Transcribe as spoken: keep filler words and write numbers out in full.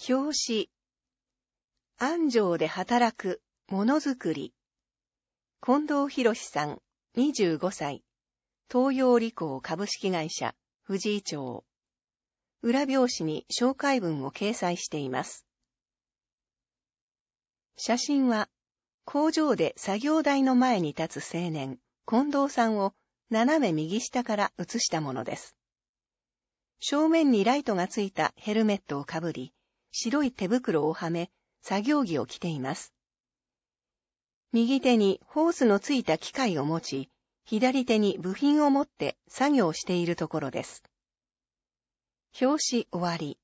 表紙。安城で働くものづくり。近藤博さん、にじゅうごさい。東洋理工株式会社、藤井町。裏表紙に紹介文を掲載しています。写真は、工場で作業台の前に立つ青年、近藤さんを斜め右下から写したものです。正面にライトがついたヘルメットをかぶり、白い手袋をはめ、作業着を着ています。右手にホースのついた機械を持ち、左手に部品を持って作業しているところです。表紙終わり。